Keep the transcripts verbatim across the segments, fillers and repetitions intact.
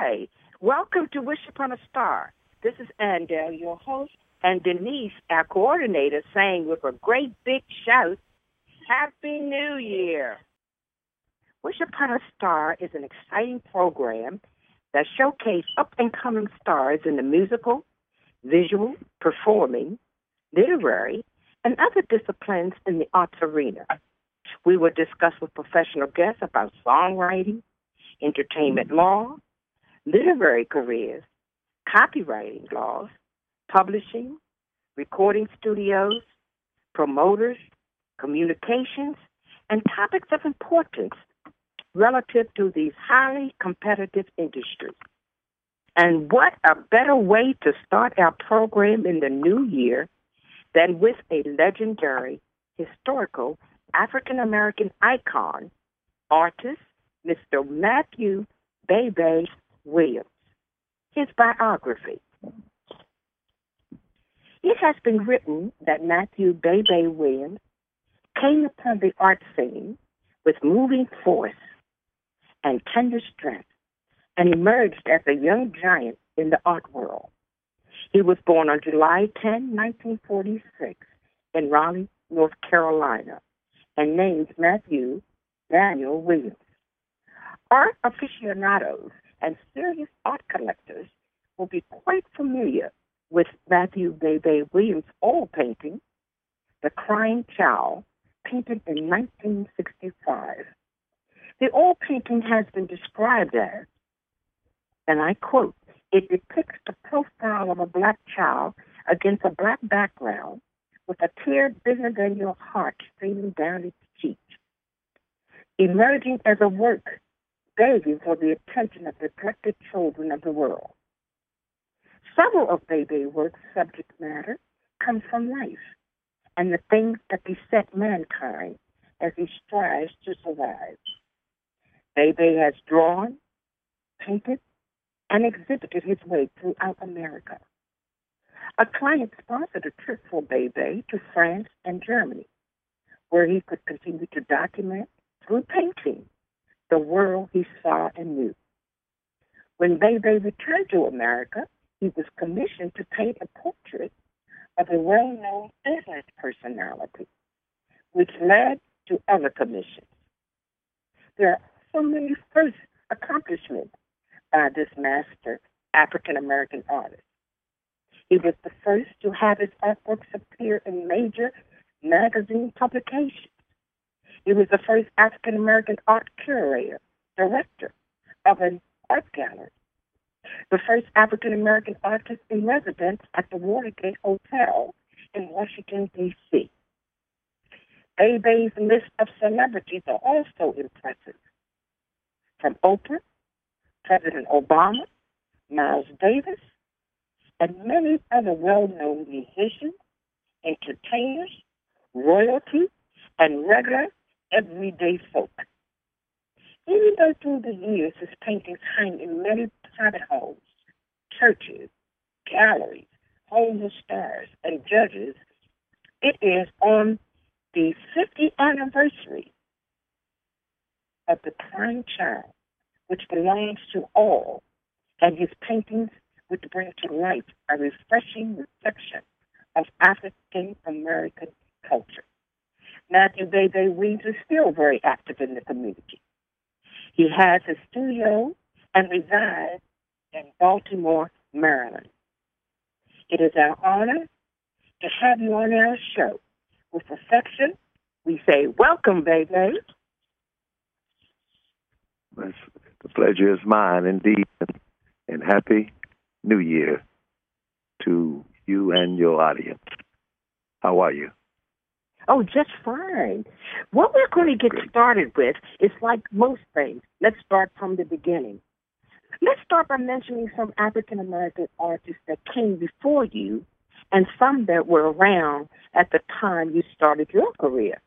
Hi, welcome to Wish Upon a Star. This is Andel, your host, and Denise, our coordinator, saying with a great big shout, Happy New Year. Wish Upon a Star is an exciting program that showcases up-and-coming stars in the musical, visual, performing, literary, and other disciplines in the arts arena. We will discuss with professional guests about songwriting, entertainment law, literary careers, copywriting laws, publishing, recording studios, promoters, communications, and topics of importance relative to these highly competitive industries. And what a better way to start our program in the new year than with a legendary, historical African-American icon, artist, Mister Matthew Bebe Williams. His biography. It has been written that Matthew Bebe Williams came upon the art scene with moving force and tender strength and emerged as a young giant in the art world. He was born on July tenth, nineteen forty-six in Raleigh, North Carolina, and named Matthew Daniel Williams. Art aficionados and serious art collectors will be quite familiar with Matthew Bebe Williams' oil painting, The Crying Child, painted in nineteen sixty-five. The oil painting has been described as, and I quote, it depicts the profile of a black child against a black background with a tear bigger than your heart streaming down its cheek, emerging as a work begging for the attention of neglected children of the world. Several of Bebe's work's subject matter comes from life and the things that beset mankind as he strives to survive. Bebe has drawn, painted, and exhibited his way throughout America. A client sponsored a trip for Bebe to France and Germany, where he could continue to document, through painting, the world he saw and knew. When Bebe returned to America, he was commissioned to paint a portrait of a well-known business personality, which led to other commissions. There are so many first accomplishments by this master African-American artist. He was the first to have his artworks appear in major magazine publications. He was the first African-American art curator, director of an art gallery, the first African-American artist in residence at the Watergate Hotel in Washington, D C Bebe's list of celebrities are also impressive. From Oprah, President Obama, Miles Davis, and many other well-known musicians, entertainers, royalty, and regular everyday folk. Even though through the years his paintings hang in many private homes, churches, galleries, homes of stars, and judges, it is on the fiftieth anniversary of The Crying Child, which belongs to all, and his paintings which bring to light a refreshing reflection of African American culture. Matthew Bebe Williams is still very active in the community. He has a studio and resides in Baltimore, Maryland. It is our honor to have you on our show. With affection, we say, welcome, Bebe. The pleasure is mine, indeed, and happy New Year to you and your audience. How are you? Oh, just fine. What we're going to get Great. started with is like most things. Let's start from the beginning. Let's start by mentioning some African-American artists that came before you and some that were around at the time you started your career.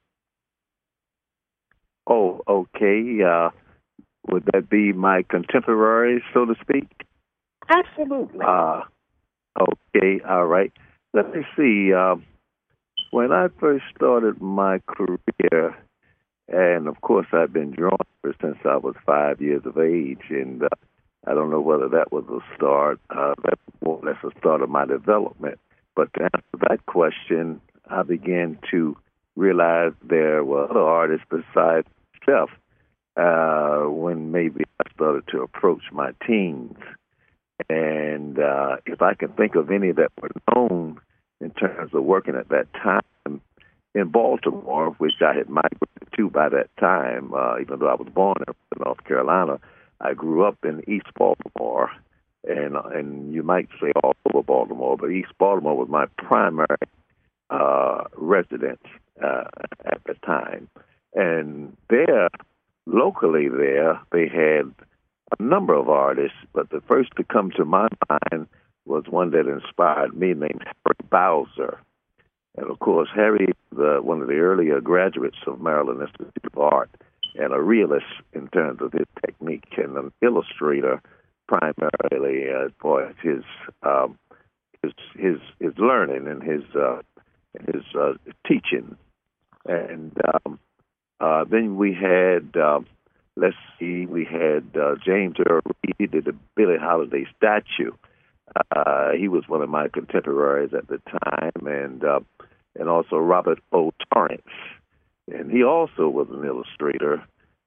Oh, okay. Uh, would that be my contemporaries, so to speak? Absolutely. Uh, okay, all right. Let me see. Uh, when I first started my career, and of course I've been drawing ever since I was five years of age, and uh, I don't know whether that was a start. Uh, that's more or less a start of my development. But to answer that question, I began to realize there were other artists besides myself uh, when maybe I started to approach my teens. And uh, if I can think of any that were known in terms of working at that time in Baltimore, which I had migrated to by that time, uh, even though I was born in North Carolina, I grew up in East Baltimore, and and you might say all over Baltimore, but East Baltimore was my primary uh, residence uh, at the time. And there, locally there, they had a number of artists, but the first to come to my mind was one that inspired me named Harry Bowser. And, of course, Harry was one of the earlier graduates of Maryland Institute of Art and a realist in terms of his technique and an illustrator primarily as far as his, um, his, his, his learning and his, uh, his uh, teaching. And um, uh, then we had... Uh, Let's see, we had uh, James Earl Reed did the Billie Holiday statue. Uh, he was one of my contemporaries at the time, and uh, and also Robert O. Torrance. And he also was an illustrator.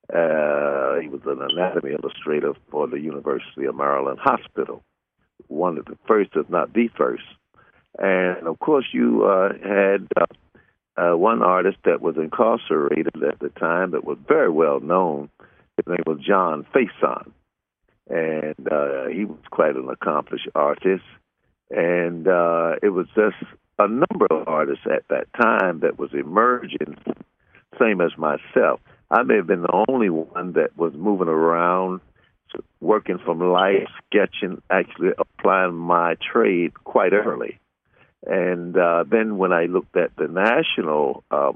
Uh, he was an anatomy illustrator for the University of Maryland Hospital, one of the first, if not the first. And, of course, you uh, had uh, uh, one artist that was incarcerated at the time that was very well known. His name was John Faison, and uh, he was quite an accomplished artist. And uh, it was just a number of artists at that time that was emerging, same as myself. I may have been the only one that was moving around, working from life, sketching, actually applying my trade quite early. And uh, then when I looked at the national, uh,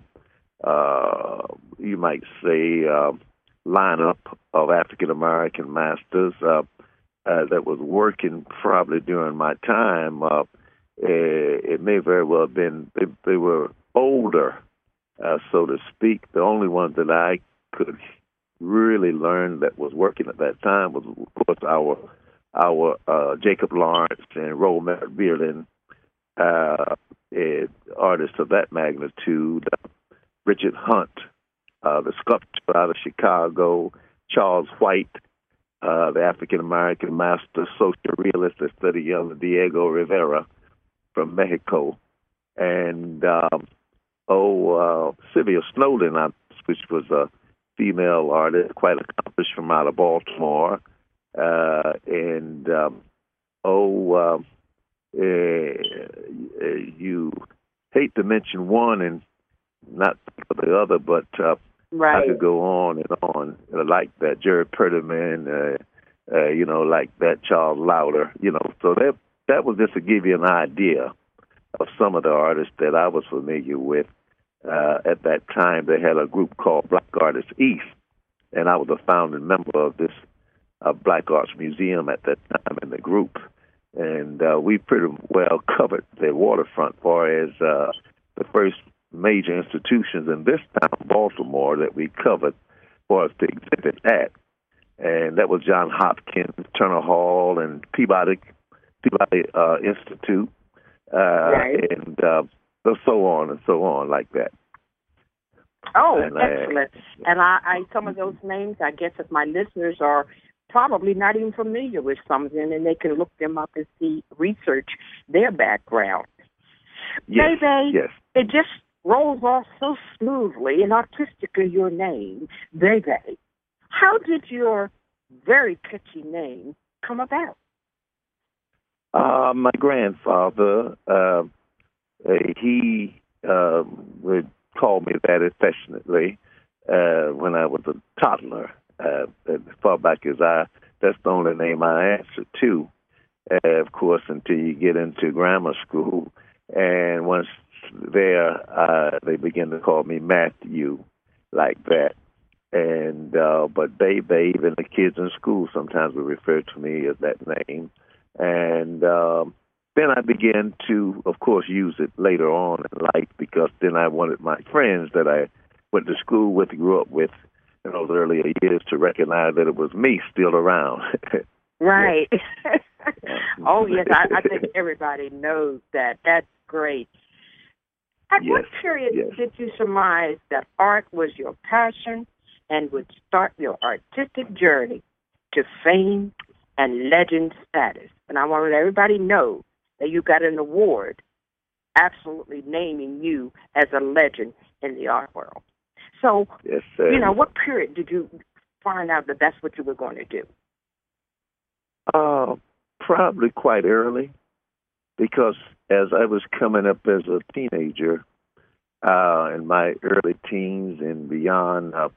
uh, you might say, uh, lineup of African-American masters uh, uh, that was working probably during my time, uh, it, it may very well have been, they, they were older, uh, so to speak. The only one that I could really learn that was working at that time was, of course, our our uh, Jacob Lawrence and Roll Merritt-Beerland, uh, uh, artists of that magnitude, uh, Richard Hunt, Uh, the sculptor out of Chicago, Charles White, uh, the African-American master social realist that studied young Diego Rivera from Mexico, and um, oh, uh, Sylvia Snowden, which was a female artist, quite accomplished from out of Baltimore, uh, and um, oh, uh, uh, you hate to mention one and not the other, but uh, right. I could go on and on, uh, like that Jerry Perderman, uh, uh, you know, like that Charles Lauder, you know. So that that was just to give you an idea of some of the artists that I was familiar with. Uh, at that time, they had a group called Black Artists East, and I was a founding member of this uh, Black Arts Museum at that time in the group. And uh, we pretty well covered the waterfront as far as uh, the first major institutions in this town, Baltimore, that we covered for us to exhibit at. And that was John Hopkins, Turner Hall, and Peabody, Peabody uh, Institute, uh, right. and uh, so on and so on like that. Oh, and, excellent. Uh, and I, I, some of those names, I guess if my listeners are probably not even familiar with some of them, and they can look them up and see, research their background. Yes, Bebe, yes. It just rolls off so smoothly and artistically, your name, Bebe. How did your very catchy name come about? Uh, my grandfather, uh, he uh, would call me that affectionately uh, when I was a toddler. Uh, as far back as I, that's the only name I answered to, uh, of course, until you get into grammar school. And once there, uh, they began to call me Matthew, like that. And uh, but Bebe, even the kids in school sometimes would refer to me as that name. And um, then I began to, of course, use it later on in life because then I wanted my friends that I went to school with, grew up with in those earlier years to recognize that it was me still around. Right. Yes. Oh, yes, I, I think everybody knows that. That's great. At Yes. what period Yes. did you surmise that art was your passion and would start your artistic journey to fame and legend status? And I want to let everybody know that you got an award absolutely naming you as a legend in the art world. So, Yes, sir. you know, what period did you find out that that's what you were going to do? Uh, probably quite early, because as I was coming up as a teenager, uh, in my early teens and beyond, uh,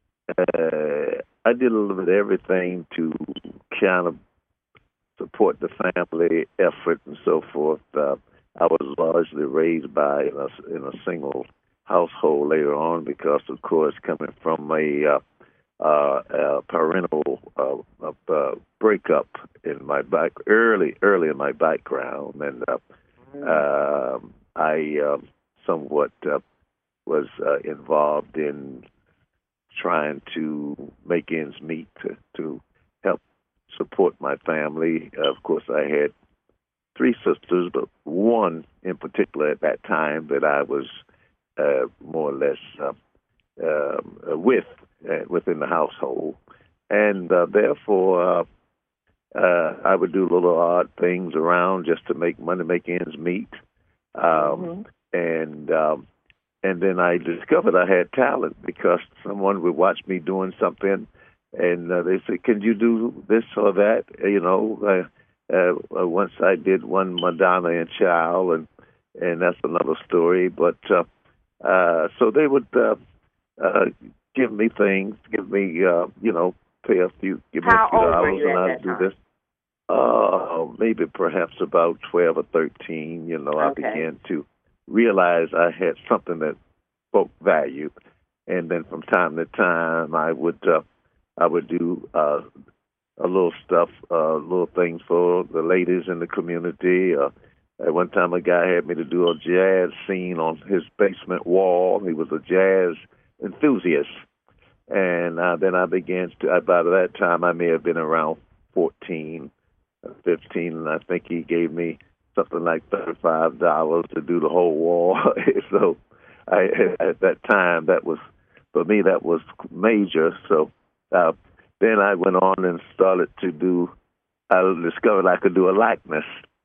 uh, I did a little bit of everything to kind of support the family effort and so forth. Uh, I was largely raised by in a, in a single household later on, because, of course, coming from a uh, uh, uh, parental uh, uh, breakup in my back early, early in my background, and uh, uh, I uh, somewhat uh, was uh, involved in trying to make ends meet to, to help support my family. Uh, of course, I had three sisters, but one in particular at that time that I was uh, more or less uh, uh, with uh, within the household, and uh, therefore uh, uh, I would do little odd things around just to make money, make ends meet, um, mm-hmm. and um, and then I discovered I had talent, because someone would watch me doing something, and uh, they said, "Can you do this or that?" You know. Uh, uh, once I did one Madonna and Child, and and that's another story. But uh, uh, so they would uh, uh, give me things, give me uh, you know, pay a few, give me How a few old dollars, were you and at I'd that do time? this. Uh, maybe perhaps about twelve or thirteen. You know, Okay. I began to realize I had something that folk valued, and then from time to time I would uh, I would do uh, a little stuff, uh, little things for the ladies in the community. Uh, at one time, a guy had me to do a jazz scene on his basement wall. He was a jazz enthusiast, and uh, then I began to. About that time, I may have been around fourteen, fifteen, and I think he gave me something like thirty-five dollars to do the whole wall. So, I, at that time, that was for me that was major. So. Uh, Then I went on and started to do, I discovered I could do a likeness.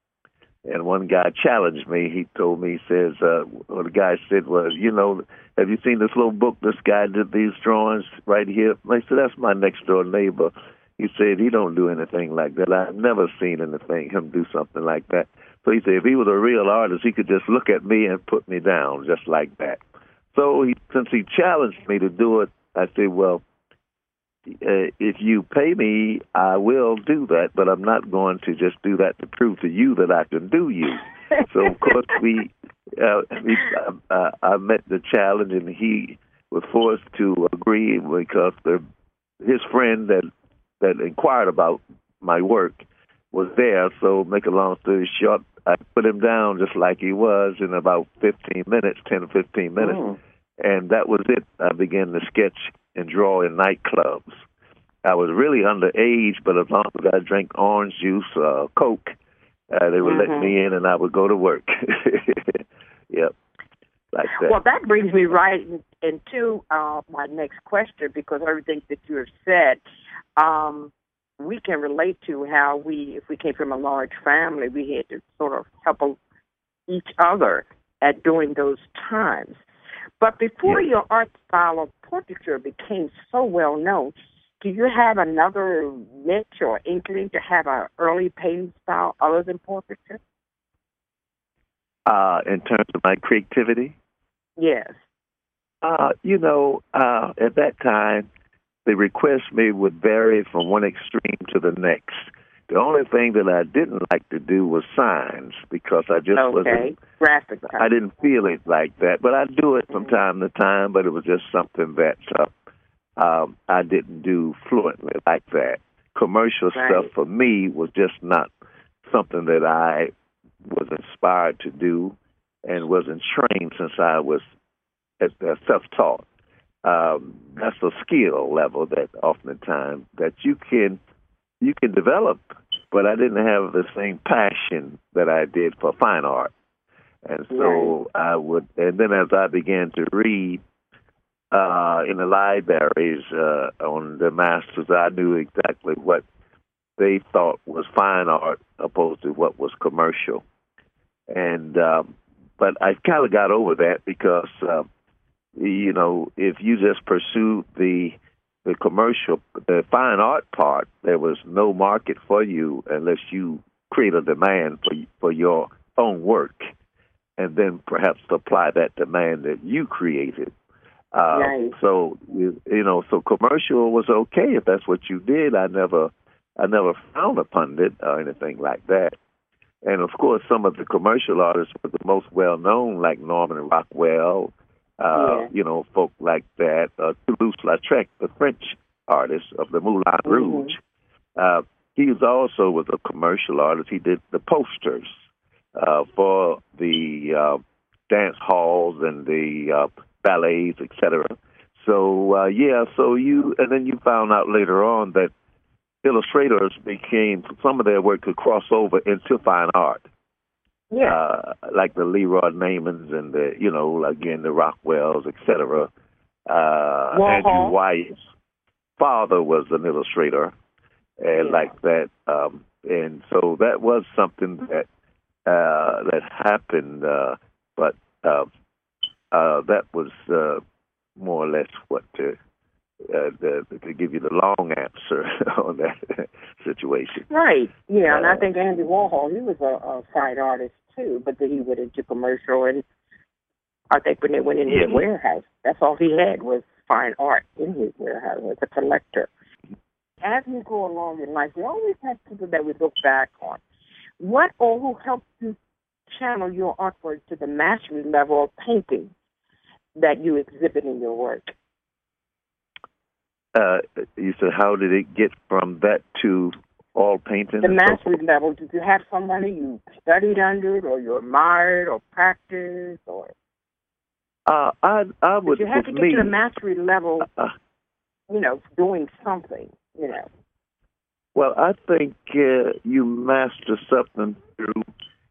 And one guy challenged me. He told me, he says, uh, what the guy said was, you know, have you seen this little book? This guy did these drawings right here. I said, that's my next door neighbor. He said, he don't do anything like that. I've never seen anything, him do something like that. So he said, if he was a real artist, he could just look at me and put me down just like that. So he, since he challenged me to do it, I said, well, Uh, if you pay me, I will do that, but I'm not going to just do that to prove to you that I can do you. So, of course, we, uh, we uh, I met the challenge, and he was forced to agree, because the, his friend that that inquired about my work was there. So, make a long story short, I put him down just like he was in about fifteen minutes, ten or fifteen minutes, mm. and that was it. I began to sketch and draw in nightclubs. I was really underage, but as long as I drank orange juice, uh, Coke, uh, they would mm-hmm. let me in, and I would go to work. Yep, like that. Well, that brings me right into uh, my next question, because everything that you have said, um, we can relate to how we, if we came from a large family, we had to sort of help each other at doing those times. But before yes. your art style of portraiture became so well known, do you have another niche or inkling to have an early painting style other than portraiture? Uh, in terms of my creativity? Yes. Uh, you know, uh, at that time, the request me would vary from one extreme to the next. The only thing that I didn't like to do was signs, because I just okay. wasn't. Graphic. I didn't feel it like that, but I do it from time to time. But it was just something that uh, um, I didn't do fluently like that. Commercial right. stuff for me was just not something that I was inspired to do, and wasn't trained since I was at, uh, self-taught. Um, that's a skill level that oftentimes that you can. you can develop, but I didn't have the same passion that I did for fine art. And so right. I would, and then as I began to read uh, in the libraries uh, on the masters, I knew exactly what they thought was fine art opposed to what was commercial. And um, but I kind of got over that because, uh, you know, if you just pursued the the commercial, the fine art part, there was no market for you unless you create a demand for for your own work, and then perhaps apply that demand that you created. Uh, right. So you, you know, so commercial was okay if that's what you did. I never, I never frowned upon it or anything like that. And of course, some of the commercial artists were the most well known, like Norman Rockwell. Uh, yeah. You know, folk like that. Uh, Toulouse-Lautrec, the French artist of the Moulin mm-hmm. Rouge. Uh, he was also was a commercial artist. He did the posters uh, for the uh, dance halls and the uh, ballets, et cetera. So uh, yeah, so you and then you found out later on that illustrators became, some of their work could cross over into fine art. Yeah. Uh, like the Leroy Naimans and the, you know, again, the Rockwells, et cetera. Uh, Andrew White's father was an illustrator, and yeah. like that. Um, and so that was something that uh, that happened, uh, but uh, uh, that was uh, more or less what to, uh, the, to give you the long answer on that situation. Right. Yeah, uh, and I uh, think Andy Warhol, he was a, a fine artist too, but then he went into commercial, and I think when they went in yeah. his warehouse, that's all he had was fine art in his warehouse as a collector. As we go along in life, we always have people that we look back on. What or who helped you channel your artwork to the mastery level of painting that you exhibit in your work? Uh, you said, how did it get from that to all painting? The mastery so level. Did you have somebody you studied under, or you admired, or practiced, or? Uh, I I would. You had to get me, to the mastery level. Uh, you know, doing something. You know. Well, I think uh, you master something through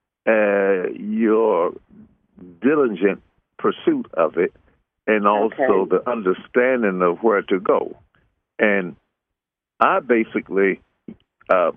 uh, your diligent pursuit of it, and also okay. the understanding of where to go. And I basically, uh,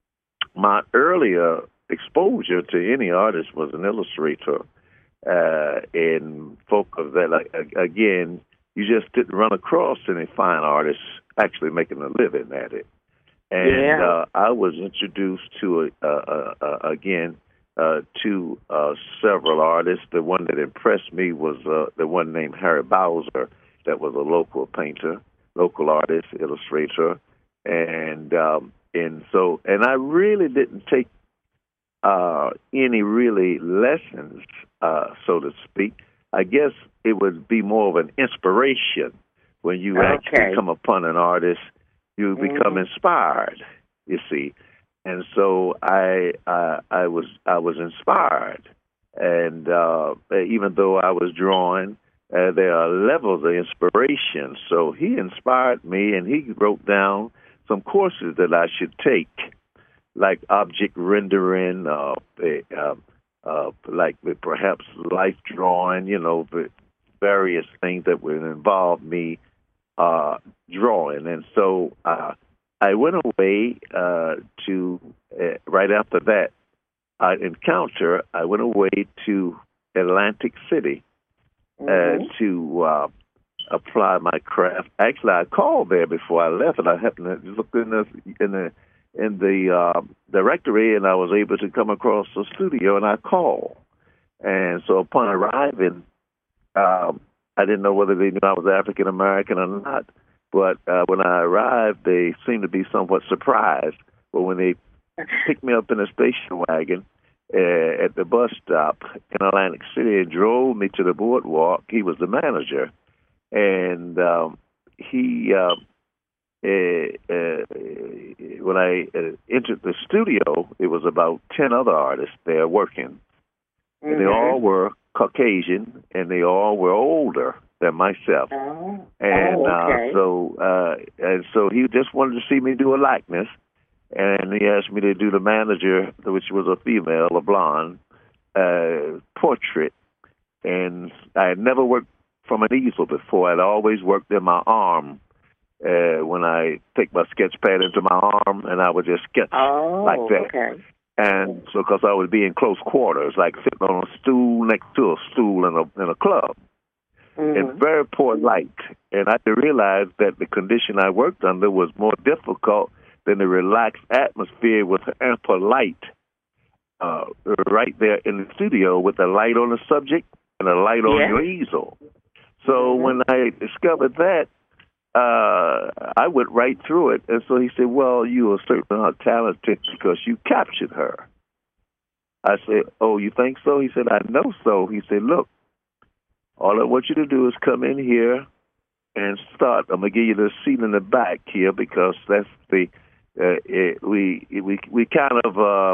my earlier exposure to any artist was an illustrator. Uh, and folk of that, like, again, you just didn't run across any fine artists actually making a living at it. And yeah. uh, I was introduced to, uh, uh, uh, again, uh, to uh, several artists. The one that impressed me was uh, the one named Harry Bowser, that was a local painter, local artist, illustrator. And um, and so, and I really didn't take uh, any really lessons, uh, so to speak. I guess it would be more of an inspiration when you okay. actually come upon an artist. You become mm. inspired, you see, and so I uh, I was I was inspired, and uh, even though I was drawing, uh, there are levels of inspiration. So he inspired me, and he wrote down some courses that I should take, like object rendering, uh, uh, uh, like perhaps life drawing, you know, various things that would involve me uh, drawing. And so uh, I went away uh, to, uh, right after that uh, encounter, I went away to Atlantic City uh, mm-hmm. to uh, apply my craft. Actually, I called there before I left, and I happened to look in the, in the in the uh, directory, and I was able to come across the studio, and I called. And so upon arriving, um, I didn't know whether they knew I was African American or not, but uh, when I arrived, they seemed to be somewhat surprised. But when they picked me up in a station wagon uh, at the bus stop in Atlantic City and drove me to the boardwalk, he was the manager. And um, he... Uh, Uh, uh, when I uh, entered the studio, it was about ten other artists there working. Mm-hmm. And they all were Caucasian, and they all were older than myself. Oh. And oh, okay. uh, so uh, and so he just wanted to see me do a likeness. and he asked me to do the manager, which was a female, a blonde, uh, portrait. And I had never worked from an easel before. I'd always worked in my arm uh, when I take my sketch pad into my arm, and I would just sketch Oh, like that. okay. And so, because I would be in close quarters, like sitting on a stool next to a stool in a in a club, Mm-hmm. in very poor light, and I realized that the condition I worked under was more difficult than the relaxed atmosphere with ample light, uh, right there in the studio with a light on the subject and a light on Yeah. your easel. So Mm-hmm. when I discovered that, uh, I went right through it. And so he said, well, you are certainly talented because you captured her. I said, oh, you think so? He said, I know so. He said, look, all I want you to do is come in here and start. I'm gonna give you the seat in the back here because that's the uh, it, we we we kind of uh,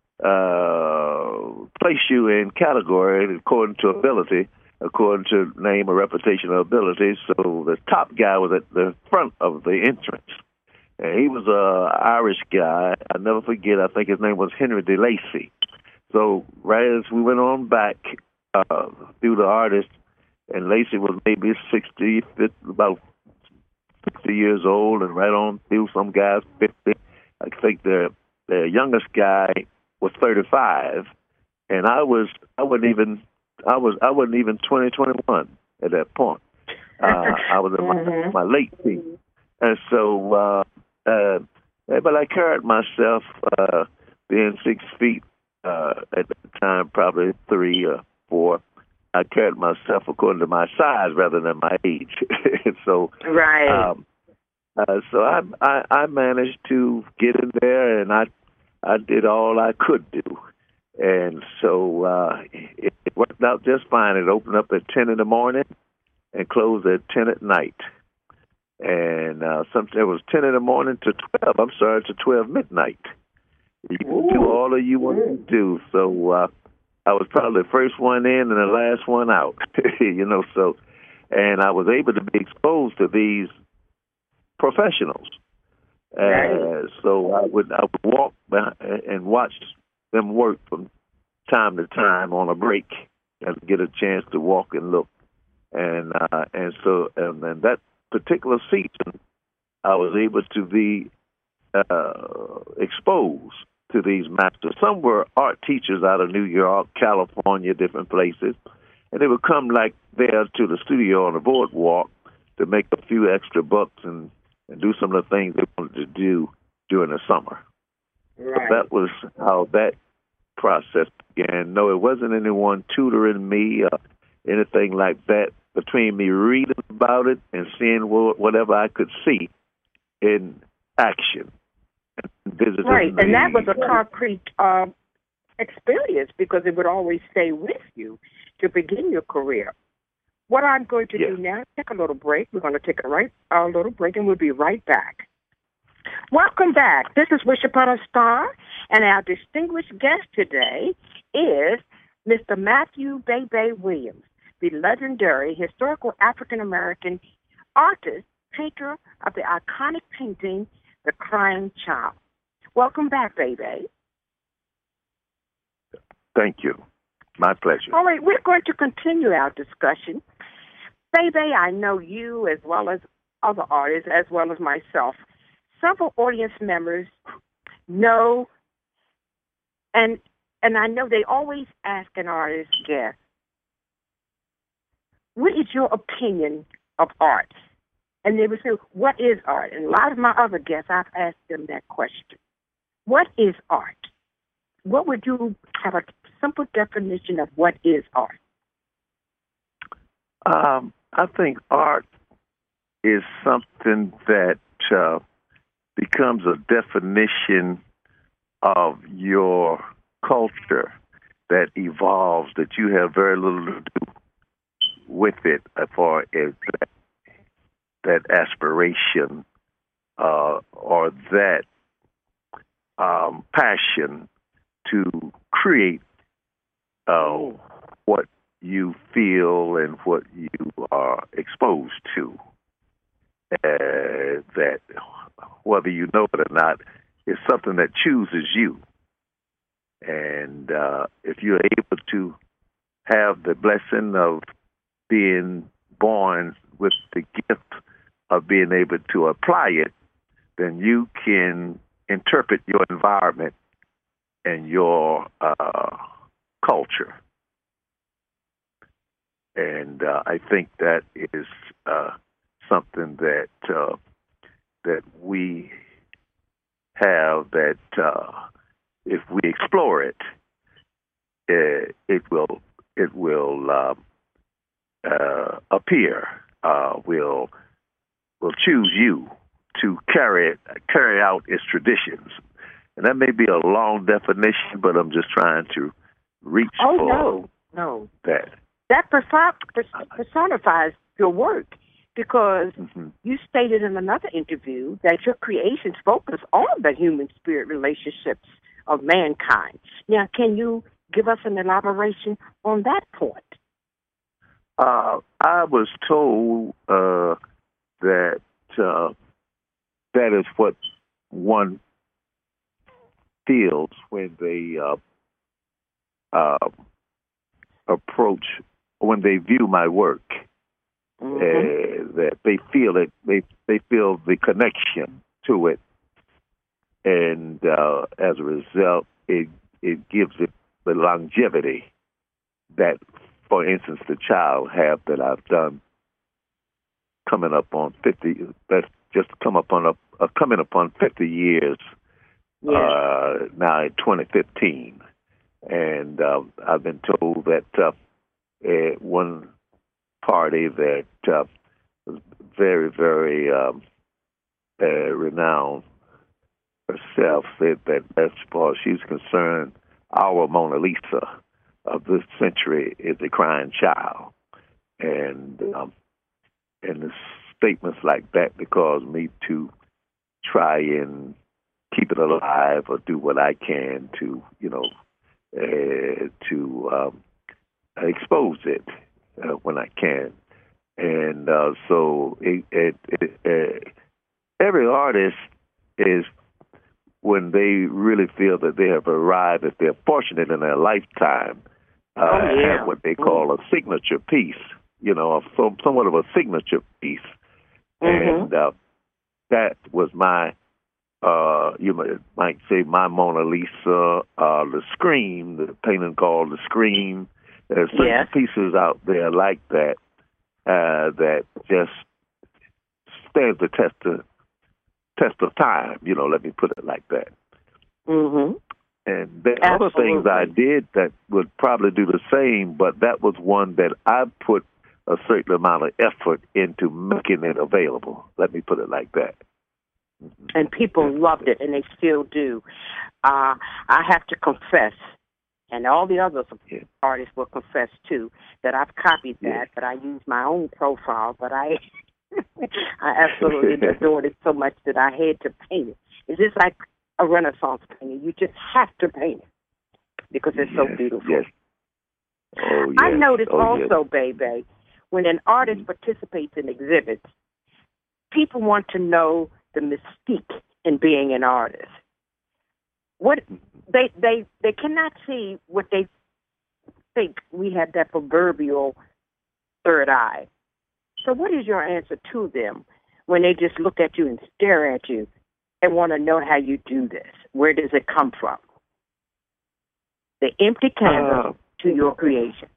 uh, place you in category according to ability, according to name or reputation or ability. So the top guy was at the front of the entrance, and he was a Irish guy. I never forget. I think his name was Henry DeLacy. So right as we went on back uh, through the artists. And Lacey was maybe sixty, fifty, about sixty years old, and right on through some guys fifty. I think the the youngest guy was thirty-five, and I was I wasn't even I was I wasn't even twenty, twenty-one at that point. Uh, I was in my, Mm-hmm. my late teens, and so uh, uh, but I carried myself uh, being six feet uh, at the time, probably three or four. I carried myself according to my size rather than my age. so, Right. um, uh, so I, I I managed to get in there, and I I did all I could do, and so uh, it, it worked out just fine. It opened up at ten in the morning and closed at ten at night, and uh, some it was ten in the morning to twelve. I'm sorry, to twelve midnight. You can do all that you want to do. So. Uh, I was probably the first one in and the last one out, you know, so, and I was able to be exposed to these professionals. Right. Uh, so I would, I would walk and watch them work from time to time on a break and get a chance to walk and look. And, uh, and so, and, and that particular season, I was able to be uh, exposed to these masters. Some were art teachers out of New York, California, different places, and they would come like there to the studio on the boardwalk to make a few extra bucks and, and do some of the things they wanted to do during the summer. Right. So that was how that process began. No, it wasn't anyone tutoring me or anything like that. Between me reading about it and seeing whatever I could see in action. Right, and that was a concrete uh, experience because it would always stay with you to begin your career. What I'm going to yeah. do now, take a little break. We're going to take a right a little break, and we'll be right back. Welcome back. This is Wish Upon a Star, and our distinguished guest today is Mister Matthew Bebe Williams, the legendary historical African-American artist, painter of the iconic painting, The Crying Child. Welcome back, Bebe. Thank you. My pleasure. All right, we're going to continue our discussion. Bebe, I know you as well as other artists, as well as myself. Several audience members know, and and I know they always ask an artist guest, what is your opinion of art? And they would say, what is art? And a lot of my other guests, I've asked them that question. What is art? What would you have a simple definition of what is art? Um, I think art is something that uh, becomes a definition of your culture that evolves, that you have very little to do with it as far as that, that aspiration uh, or that um, passion to create uh, what you feel and what you are exposed to. Uh, that whether you know it or not, is something that chooses you. And uh, if you're able to have the blessing of being born with the gift of being able to apply it, then you can interpret your environment and your uh, culture. And uh, I think that is uh, something that uh, that we have that uh, if we explore it, uh, it will it will uh, uh, appear. Uh, will will choose you to carry it, carry out its traditions. And that may be a long definition, but I'm just trying to reach oh, for no, no. that. That personifies your work, because mm-hmm. you stated in another interview that your creations focus on the human-spirit relationships of mankind. Now, can you give us an elaboration on that point? Uh, I was told uh, that uh, that is what one feels when they uh, uh, approach, when they view my work. Mm-hmm. Uh, that they feel it, they they feel the connection to it, and uh, as a result, it it gives it the longevity that, for instance, the child have that I've done, coming up on fifty. That's just come up on a uh, coming upon fifty years. Yes. Uh, now in twenty fifteen, and um, I've been told that uh, uh, one party that uh, was very, very um, uh, renowned herself said that, as far as she's concerned, our Mona Lisa of this century is a crying child. And um, and the statements like that cause me to try and keep it alive or do what I can to, you know, uh, to um, expose it uh, when I can. And uh, so it, it, it, uh, every artist is, when they really feel that they have arrived, if they're fortunate in their lifetime, uh, oh, yeah. have what they call a signature piece, you know, some, somewhat of a signature piece. Mm-hmm. And uh, that was my, uh, you might say, my Mona Lisa, uh, the Scream, the painting called the Scream. There's certain yes. pieces out there like that uh, that just stands the test of, test of time, you know, let me put it like that. Mm-hmm. And there are other things I did that would probably do the same, but that was one that I put a certain amount of effort into making it available. Let me put it like that. And people loved it, and they still do. Uh, I have to confess, and all the other yeah. artists will confess too, that I've copied that, yeah. but I use my own profile, but I I absolutely adored it so much that I had to paint it. It's just like a Renaissance painting. You just have to paint it because it's yes, so beautiful. Yes. Oh, yes. I noticed oh, also, yes. baby, when an artist mm-hmm. participates in exhibits, people want to know the mystique in being an artist. What they they they cannot see what they think. We have that proverbial third eye. So what is your answer to them when they just look at you and stare at you and want to know how you do this? Where does it come from? The empty canvas uh, to your creation.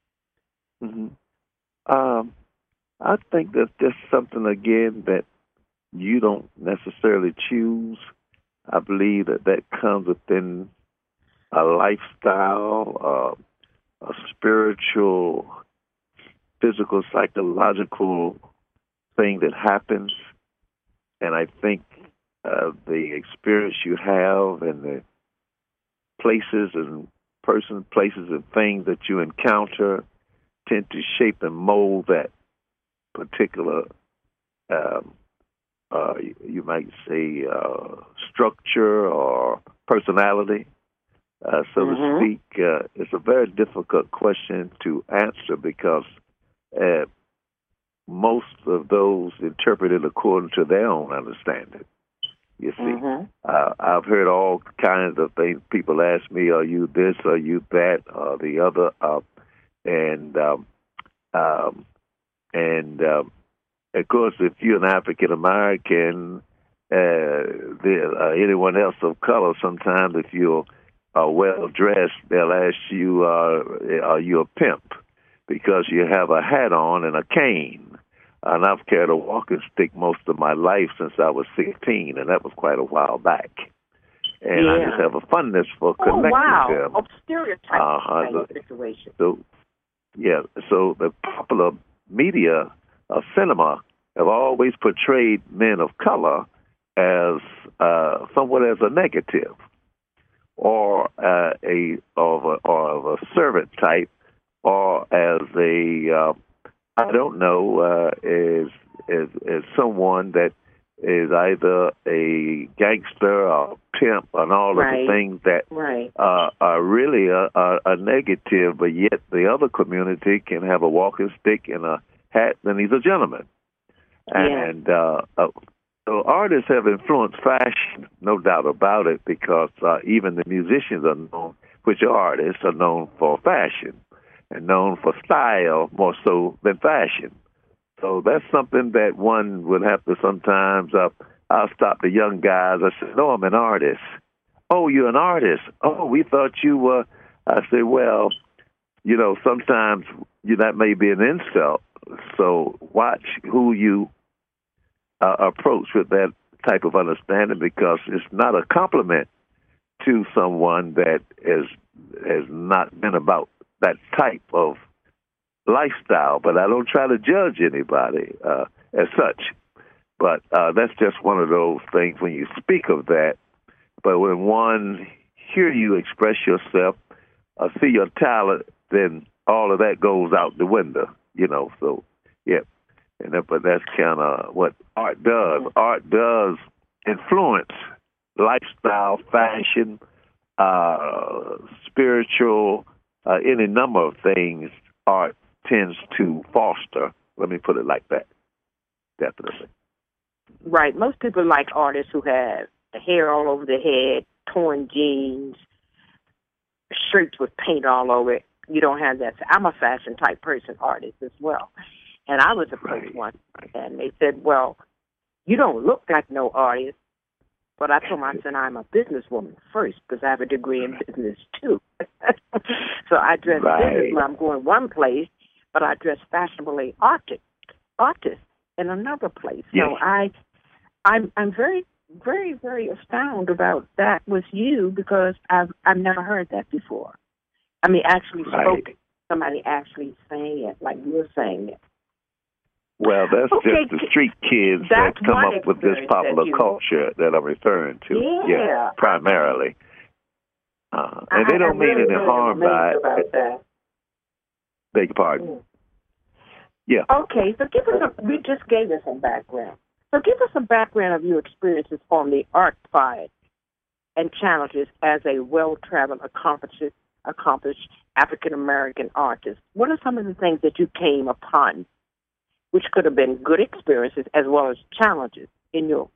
Mm-hmm. Um, I think that's just something, again, that you don't necessarily choose. I believe that that comes within a lifestyle, uh, a spiritual, physical, psychological thing that happens. And I think uh, the experience you have and the places and persons, places and things that you encounter tend to shape and mold that particular, um, uh, you might say, uh, structure or personality, uh, so mm-hmm. to speak. Uh, it's a very difficult question to answer because uh, most of those interpret it according to their own understanding. You see, mm-hmm. uh, I've heard all kinds of things. People ask me, "Are you this? Are you that? Or the other?" Uh, and um, um, and um, of course, if you're an African American, uh, the, uh, anyone else of color, sometimes if you're uh, well dressed, they'll ask you, uh, "Are you a pimp?" Because you have a hat on and a cane. And I've carried a walking stick most of my life since I was sixteen, and that was quite a while back. And yeah. I just have a fondness for oh, connecting wow. them. Oh, stereotype Uh-huh. kind of situation. So, yeah, so the popular media of cinema have always portrayed men of color as uh, somewhat as a negative, or uh, a of a, or of a servant type, or as a uh, I don't know, uh, is is is someone that is either a gangster or a pimp and all right. of the things that right. uh, are really a, a, a negative, but yet the other community can have a walking stick and a hat, and he's a gentleman. Yeah. And uh, uh, so artists have influenced fashion, no doubt about it, because uh, even the musicians are known, which are artists, are known for fashion and known for style more so than fashion. So that's something that one would have to sometimes, uh, I'll stop the young guys. I say, no, I'm an artist. Oh, you're an artist. Oh, we thought you were. I say, well, you know, sometimes you, that may be an insult. So watch who you uh, approach with that type of understanding, because it's not a compliment to someone that is, has not been about that type of lifestyle. But I don't try to judge anybody uh, as such. But uh, that's just one of those things when you speak of that. But when one hear you express yourself, uh, see your talent, then all of that goes out the window, you know. So, yeah. And that, but that's kind of what art does. Art does influence lifestyle, fashion, uh, spiritual, uh, any number of things art tends to foster. Let me put it like that. Definitely. Right. Most people like artists who have the hair all over their head, torn jeans, shirts with paint all over it. You don't have that. I'm a fashion type person, artist as well. And I was approached Right. once, and they said, well, you don't look like no artist. But I told them, I said, I'm a businesswoman first, because I have a degree in business, too. So I dress Right. business when I'm going one place, but I dress fashionably artist, artist in another place. Yes. So I, I'm, I'm very, very, very astounded about that with you, because I've, I've never heard that before. I mean, actually Right. spoken. Somebody actually saying it like you're saying it. Well, that's Okay, just the street kids that that's come one up with this experience popular that you- culture that I'm referring to. Yeah. primarily. Uh, and they I- don't I'm mean really, any really harm by amazed it. about that. Beg your pardon. Mm. Yeah. Okay, so give us a, we just gave us some background. So give us some background of your experiences on the art side and challenges as a well-traveled, accomplished, accomplished African-American artist. What are some of the things that you came upon, which could have been good experiences as well as challenges in your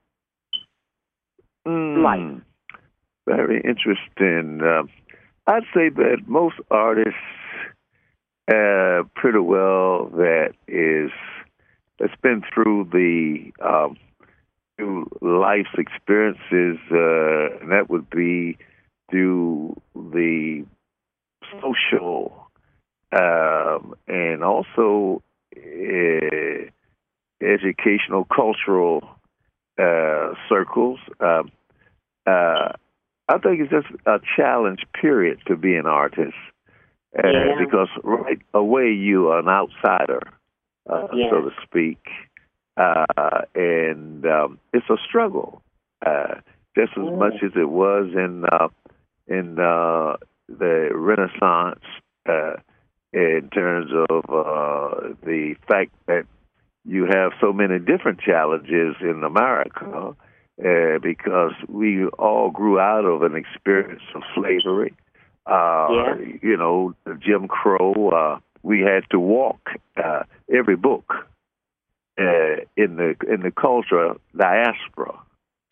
Mm, life? Very interesting. Uh, I'd say that most artists, uh, pretty well, that is that's been through the um, through life's experiences, uh, and that would be through the social um, and also uh, educational, cultural uh, circles. Um, uh, I think it's just a challenge period to be an artist, uh, Yeah. because right away you are an outsider, uh, Yeah. so to speak, uh, and um, it's a struggle, uh, just as Mm. much as it was in uh, in uh, the Renaissance, uh, in terms of uh, the fact that you have so many different challenges in America. Uh, because we all grew out of an experience of slavery, uh, Yeah. you know, Jim Crow. Uh, we had to walk uh, every book uh, in the in the cultural diaspora,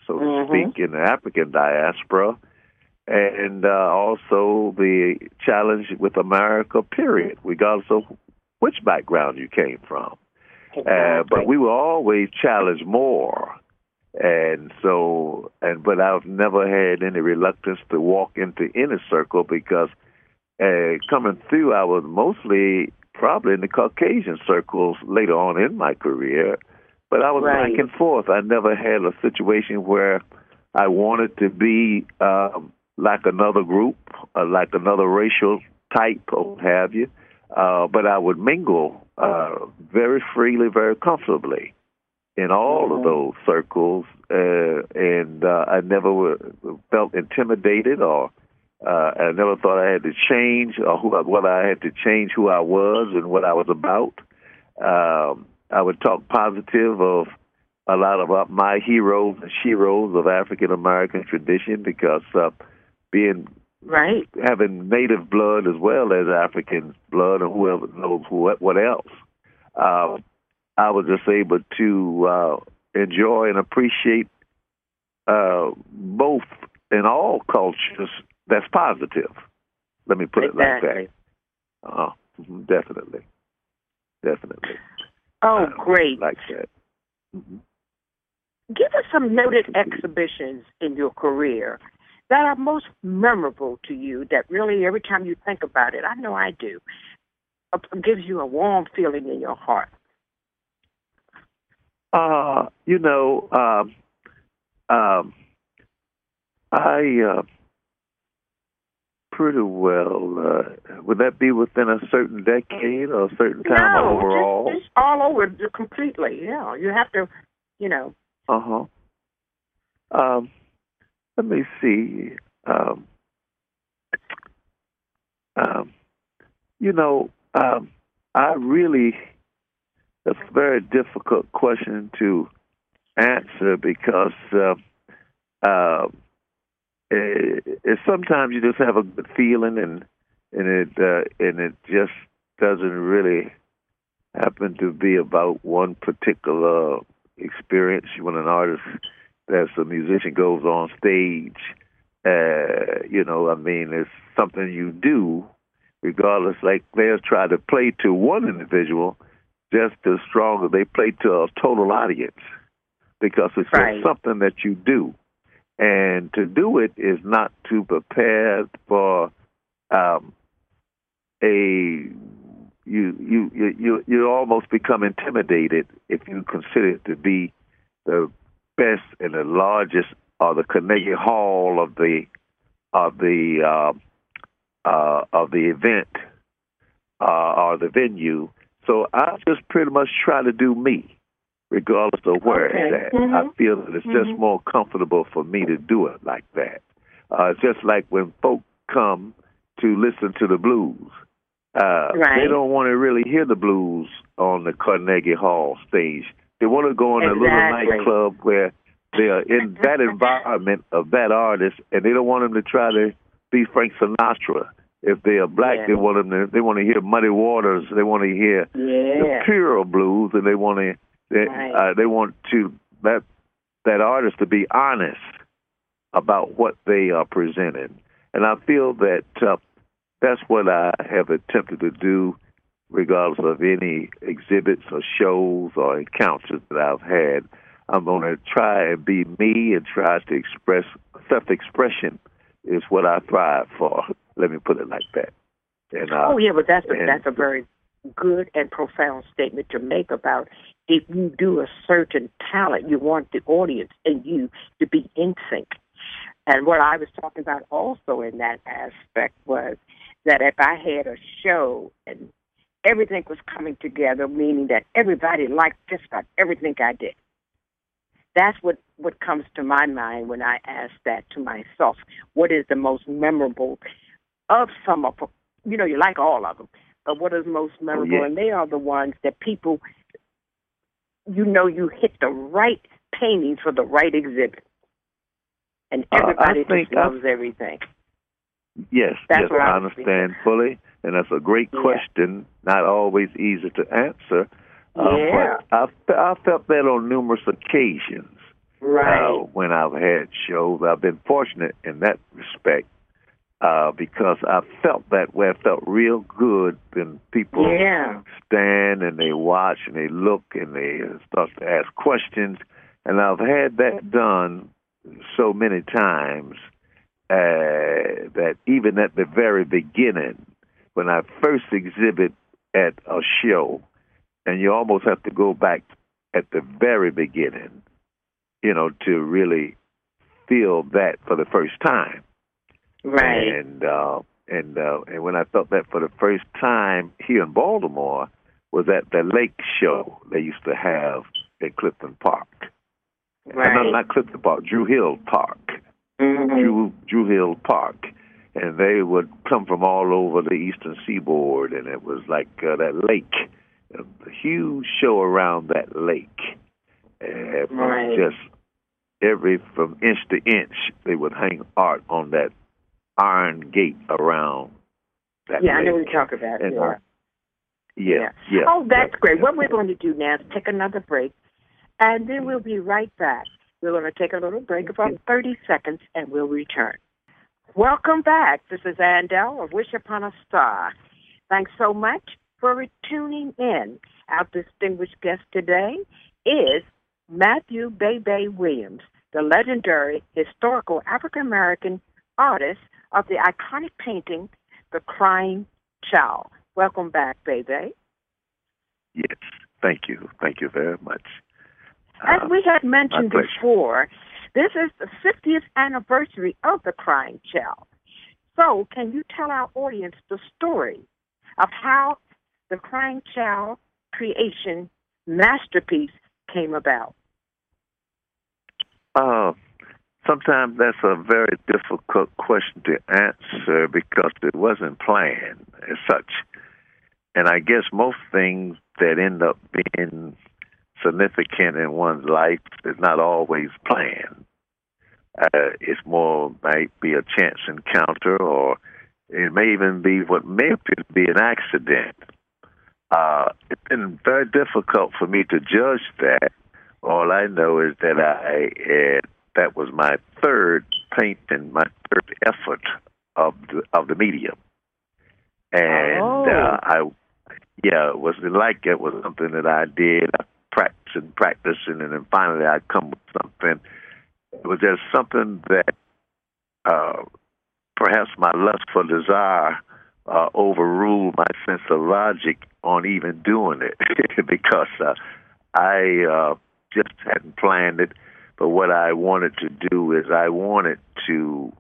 so to Mm-hmm. speak, in the African diaspora, and uh, also the challenge with America, period, regardless of which background you came from. Exactly. Uh, but we were always challenged more. And so, and but I've never had any reluctance to walk into any circle because uh, coming through, I was mostly probably in the Caucasian circles later on in my career. But I was Right. back and forth. I never had a situation where I wanted to be um, like another group, uh, like another racial type, or what have you. Uh, but I would mingle uh, very freely, very comfortably in all Mm-hmm. of those circles, uh, and uh, I never w- felt intimidated, or uh, I never thought I had to change, or who, whether I had to change who I was and what I was about. Um, I would talk positive of a lot of uh, my heroes and sheroes of African American tradition because uh, being Right. having native blood as well as African blood, and whoever knows what, what else. Uh, I was just able to uh, enjoy and appreciate uh, both in all cultures. That's positive. Let me put Exactly. it like that. Uh, definitely, definitely. Oh, Uh, great. Like that. Mm-hmm. Give us some noted exhibitions in your career that are most memorable to you, that really every time you think about it, I know I do, uh, gives you a warm feeling in your heart. Uh, you know, um, um, I uh, pretty well, uh, would that be within a certain decade or a certain time No, overall? just, just all over just completely. Yeah, you have to, you know. Uh-huh. Um, let me see. Um, um, you know, um, I really, that's a very difficult question to answer because uh, uh, it, it, sometimes you just have a good feeling and and it uh, and it just doesn't really happen to be about one particular experience. When an artist, that's a musician, goes on stage, uh, you know, I mean, it's something you do, regardless. Like players try to play to one individual just as strong as they play to a total audience, because it's Right. just something that you do. And to do it is not to prepare for um, a you you you you almost become intimidated if you consider it to be the best and the largest, or the Carnegie Hall of the of the uh, uh, of the event uh, or the venue. So I just pretty much try to do me, regardless of where Okay. it's at. Mm-hmm. I feel that it's Mm-hmm. just more comfortable for me to do it like that. Uh, it's just like when folk come to listen to the blues. Uh, Right. They don't want to really hear the blues on the Carnegie Hall stage. They want to go in a little Exactly. nightclub where they are in that environment of that artist, and they don't want them to try to be Frank Sinatra. If they are black, Yeah. they want them to. They want to hear Muddy Waters. They want to hear the Yeah. pure blues, and they want to. They, Right. uh, they want to that that artist to be honest about what they are presenting, and I feel that uh, that's what I have attempted to do, regardless of any exhibits or shows or encounters that I've had. I'm going to try and be me and try to express self-expression is what I thrive for. Let me put it like that. And, uh, Oh yeah, but that's a, and, that's a very good and profound statement to make about if you do a certain talent, you want the audience and you to be in sync. And what I was talking about also in that aspect was that if I had a show and everything was coming together, meaning that everybody liked just about everything I did. That's what, what comes to my mind when I ask that to myself. What is the most memorable of some of them? You know, you like all of them, but what is most memorable? Oh, yeah. And they are the ones that people, you know, you hit the right painting for the right exhibit. And everybody uh, I think just loves I, everything. Yes, That's yes, what I I was understand fully, and that's a great Yeah. question, not always easy to answer. Uh, Yeah. but I, I felt that on numerous occasions. Right. uh, when I've had shows. I've been fortunate in that respect uh, because I felt that way. I felt real good when people Yeah. stand and they watch and they look and they start to ask questions. And I've had that done so many times uh, that even at the very beginning, when I first exhibit at a show, and you almost have to go back at the very beginning, you know, to really feel that for the first time. Right. And uh, and uh, and when I felt that for the first time here in Baltimore was at the Lake Show they used to have in Clifton Park. Right. No, not Clifton Park, Drew Hill Park. Mm-hmm. Drew, Drew Hill Park. And they would come from all over the eastern seaboard, and it was like uh, that lake, a huge show around that lake. Uh, from Right. just every, from inch to inch, they would hang art on that iron gate around that Yeah, lake. I know what you're talking about. And, Yeah. uh, yeah, yeah. Oh, that's yeah, great. yeah. What we're going to do now is take another break, and then we'll be right back. We're going to take a little break, about thirty seconds, and we'll return. Welcome back. This is Andel of Wish Upon a Star. Thanks so much for tuning in. Our distinguished guest today is Matthew Bebe Williams, the legendary historical African-American artist of the iconic painting, The Crying Child. Welcome back, Bebe. Yes, thank you. Thank you very much. As Uh, we had mentioned my pleasure. before, this is the fiftieth anniversary of The Crying Child. So can you tell our audience the story of how The Crying Child creation masterpiece came about? Uh, sometimes that's a very difficult question to answer because it wasn't planned as such. And I guess most things that end up being significant in one's life is not always planned. Uh, it's more, might be a chance encounter, or it may even be what may appear to be an accident. Uh, it's been very difficult for me to judge that. All I know is that I uh, that was my third painting, my third effort of the, of the medium, and Oh. uh, I, yeah, it was like it was something that I did, I practiced and practicing, and then finally I come with something. It was just something that uh, perhaps my lust for desire uh, overruled my sense of logic on even doing it because uh, I uh, just hadn't planned it. But what I wanted to do is I wanted to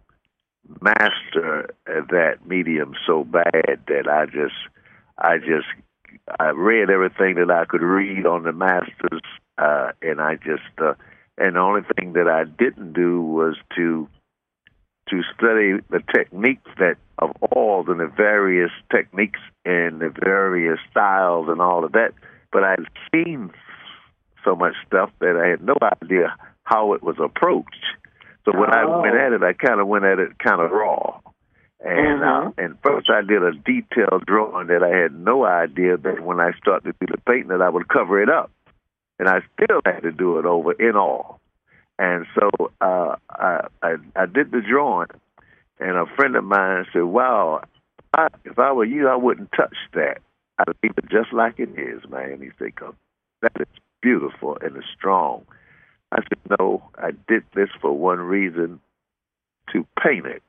master that medium so bad that I just, I just, I read everything that I could read on the masters, uh, and I just, uh, and the only thing that I didn't do was to to study the techniques that of all the various techniques and the various styles and all of that. But I'd seen so much stuff that I had no idea how it was approached. So when I Oh. went at it, I kind of went at it kind of raw. And Mhm. uh, and first I did a detailed drawing that I had no idea that when I started to do the painting that I would cover it up. And I still had to do it over in all. And so uh, I, I I did the drawing, and a friend of mine said, wow, I, if I were you, I wouldn't touch that. I'd leave it just like it is, man. He said, 'cause that is beautiful and it's strong. I said, no, I did this for one reason, to paint it.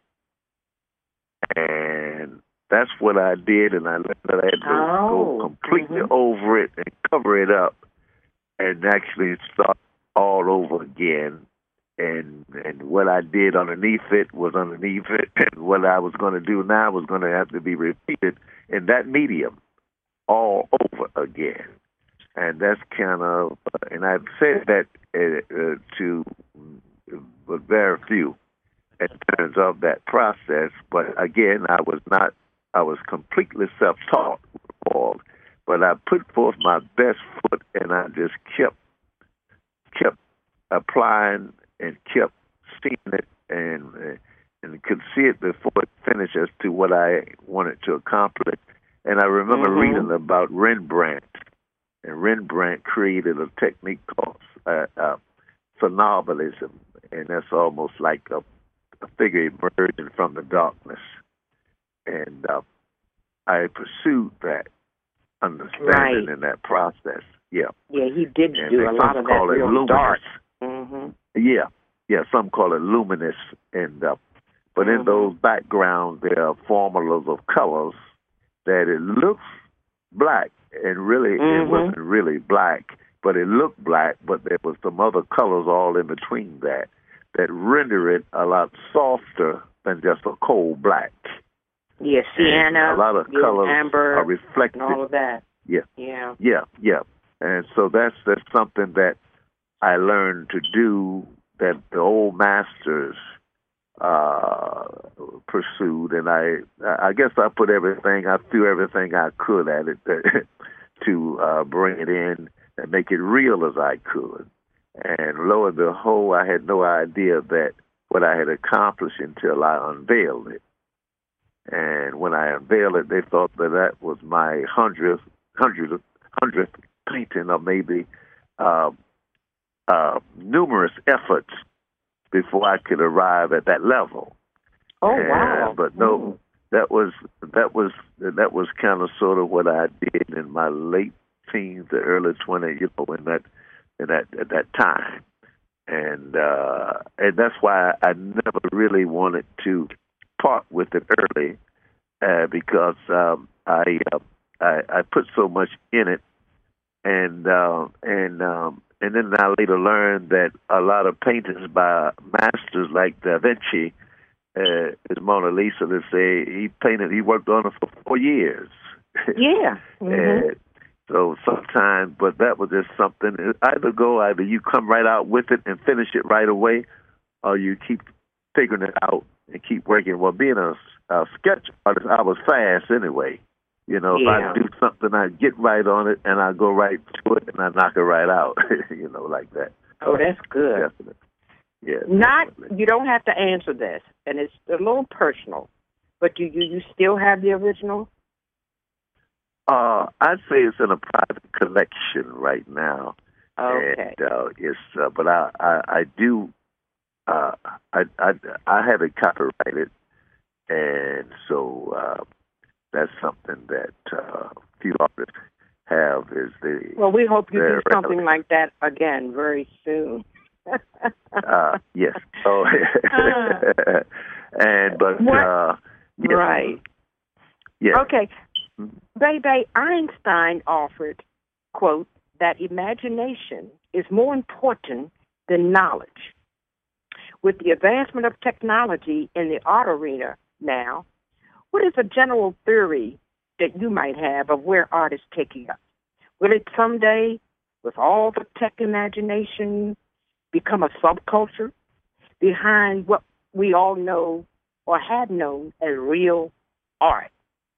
And that's what I did, and I let I had to Oh. go completely Mhm. over it and cover it up and actually start all over again. And and what I did underneath it was underneath it, and what I was going to do now was going to have to be repeated in that medium all over again. And that's kind of, uh, and I've said that uh, uh, to uh, very few in terms of that process. But again, I was not, I was completely self-taught, but I put forth my best foot, and I just kept, kept applying and kept seeing it, and uh, and could see it before it finished as to what I wanted to accomplish. And I remember Mhm. reading about Rembrandt, and Rembrandt created a technique called uh, uh, somnambulism, and that's almost like a, a figure emerging from the darkness. And uh, I pursued that understanding right. in that process. Yeah. Yeah, he did and do a lot of that call it real luminous. dark. Mm-hmm. Yeah, yeah. Some call it luminous, and uh, but mm-hmm. in those backgrounds there are formulas of colors that it looks black, and really mm-hmm. it wasn't really black, but it looked black. But there was some other colors all in between that that render it a lot softer than just a cold black. Yeah, sienna, and a lot of yeah, colors amber, are reflected. and all of that. Yeah, yeah, yeah, yeah. And so that's that's something that I learned to do that the old masters uh, pursued, and I I guess I put everything, I threw everything I could at it to uh, bring it in and make it real as I could. And lo and behold, I had no idea that what I had accomplished until I unveiled it. And when I unveiled it, they thought that that was my hundredth, hundredth, hundredth painting, or maybe uh, uh, numerous efforts before I could arrive at that level. Oh and, wow! But no, mm. that was that was that was kind of sort of what I did in my late teens, the early twenties, you know, in that in that at that time, and uh, and that's why I never really wanted to part with it early, uh, because um, I, uh, I I put so much in it, and uh, and um, and then I later learned that a lot of paintings by masters like Da Vinci, uh, his Mona Lisa, they say he painted, he worked on it for four years. Yeah. Mm-hmm. And so sometimes, but that was just something. Either go, either you come right out with it and finish it right away, or you keep figuring it out and keep working. Well, being a, a sketch artist, I was fast anyway. You know, yeah. if I do something, I get right on it, and I go right to it, and I knock it right out, you know, like that. Oh, that's good. Definitely. Yeah. Not, definitely. You don't have to answer this, and it's a little personal, but do you, you still have the original? Uh, I'd say it's in a private collection right now. Okay. And uh, it's, uh, but I, I, I do, uh, I, I, I have it copyrighted, and so uh, that's something that uh, few artists have. Is the well, we hope you do something relic. like that again very soon. uh, yes. Oh, uh, and but uh, yes. Right. Yeah. Okay. Baby, Einstein offered, quote, that imagination is more important than knowledge. With the advancement of technology in the art arena now, what is a general theory that you might have of where art is taking us? Will it someday, with all the tech imagination, become a subculture behind what we all know or had known as real art?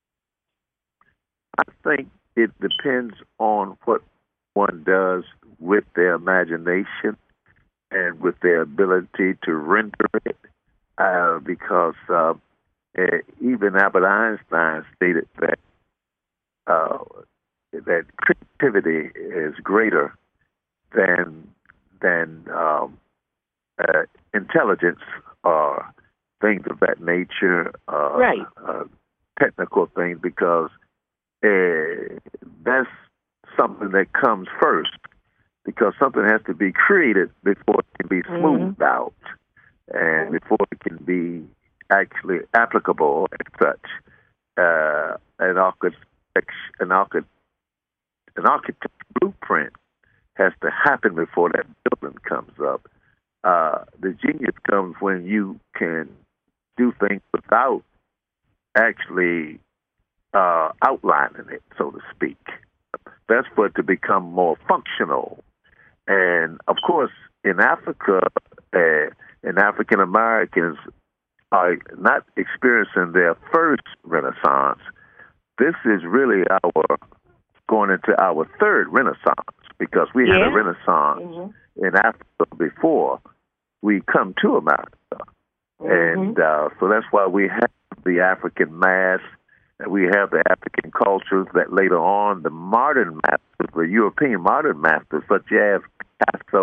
I think it depends on what one does with their imagination and with their ability to render it, uh, because uh, uh, even Albert Einstein stated that uh, that creativity is greater than than um, uh, intelligence or things of that nature, uh, right. uh, technical things, because Uh, that's something that comes first, because something has to be created before it can be smoothed mm-hmm. out, and before it can be actually applicable and such. Uh, an architect, an architect, an architect blueprint has to happen before that building comes up. Uh, the genius comes when you can do things without actually Uh, outlining it, so to speak. That's for it to become more functional. And, of course, in Africa, uh, and African Americans are not experiencing their first Renaissance. This is really our going into our third Renaissance, because we yeah. had a Renaissance mm-hmm. in Africa before we come to America. Mm-hmm. And uh, so that's why we have the African mass. We have the African cultures that later on the modern masters, the European modern masters, such as Picasso,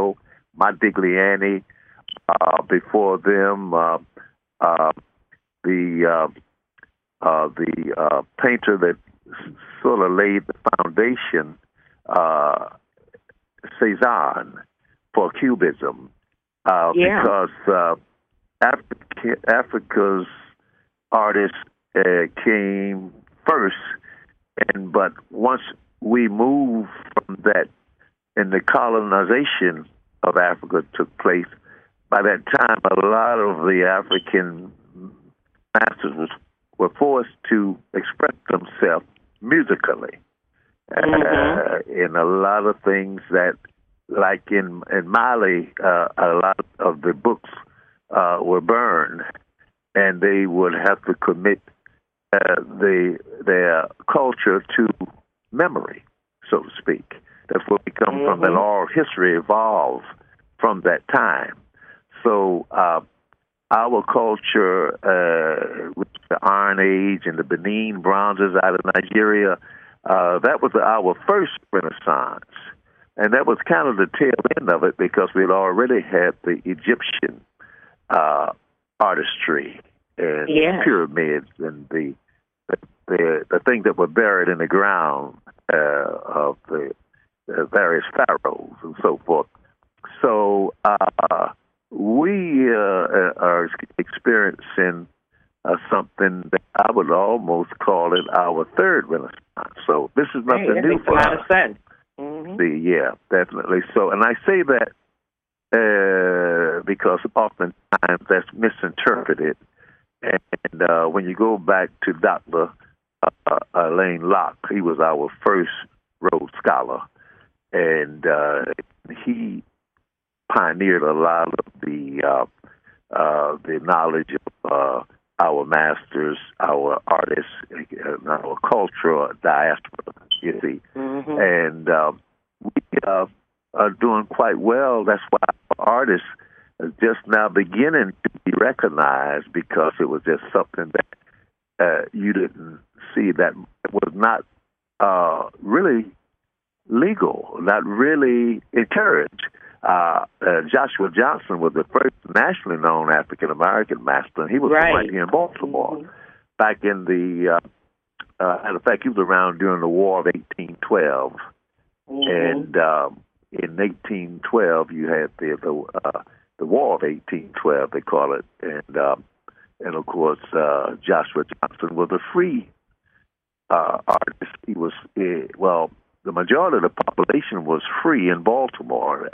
Modigliani. Uh, before them, uh, uh, the uh, uh, the uh, painter that s- sort of laid the foundation, uh, Cezanne, for Cubism, uh, Yeah. because uh, Africa, Africa's artists uh, came first, and but once we moved from that, and the colonization of Africa took place. By that time, a lot of the African masters was, were forced to express themselves musically, Mm-hmm. uh, in a lot of things that, like in in Mali, uh, a lot of the books uh, were burned, and they would have to commit uh, the their culture to memory, so to speak. That's where we come from. That Mm-hmm. oral history evolved from that time. So uh, our culture, uh, with the Iron Age and the Benin bronzes out of Nigeria, uh, that was our first Renaissance. And that was kind of the tail end of it because we'd already had the Egyptian uh, artistry and Yes. pyramids and the the, the the things that were buried in the ground uh, of the, the various pharaohs and so forth. So uh, we uh, are experiencing uh, something that I would almost call it our third Renaissance. So this is nothing Hey, that new makes for a lot us. of sense. Mm-hmm. See, yeah, definitely. So, and I say that uh, because oftentimes that's misinterpreted. And uh, when you go back to Doctor Uh, uh, Lane Locke, he was our first Rhodes Scholar, and uh, he pioneered a lot of the uh, uh, the knowledge of uh, our masters, our artists, uh, our cultural diaspora. You see, Mm-hmm. and uh, we uh, are doing quite well. That's why our artists are just now beginning to be recognized because it was just something that uh, you didn't see that was not uh, really legal, not really encouraged. Uh, uh, Joshua Johnson was the first nationally known African American master, and he was Right. from right here in Baltimore Mhm. back in the. Uh, uh, and in fact, he was around during the War of eighteen twelve, Mhm. and um, in eighteen twelve you had the the, uh, the War of eighteen twelve, they call it, and um, and of course uh, Joshua Johnson was a free uh, artist. He was uh, well, the majority of the population was free in Baltimore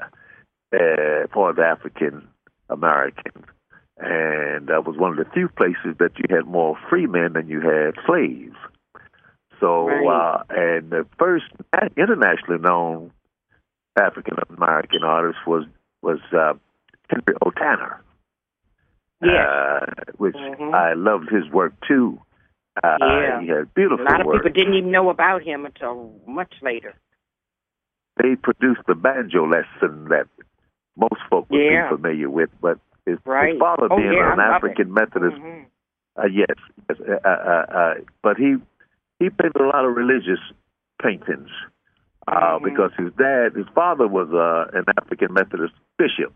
uh, for the African Americans, and that was one of the few places that you had more free men than you had slaves. So, Right. uh, and the first internationally known African American artist was was uh, Henry O. Tanner, Yes. uh, which Mhm. I loved his work too. Uh, Yeah. He had A beautiful lot of work. people didn't even know about him until much later. They produced the banjo lesson that most folk would Yeah. be familiar with, but his, Right. his father Oh, being yeah, an I love African it. Methodist, Mhm. uh, yes, yes uh, uh, uh, but he he painted a lot of religious paintings uh, Mhm. because his dad, his father was uh, an African Methodist bishop,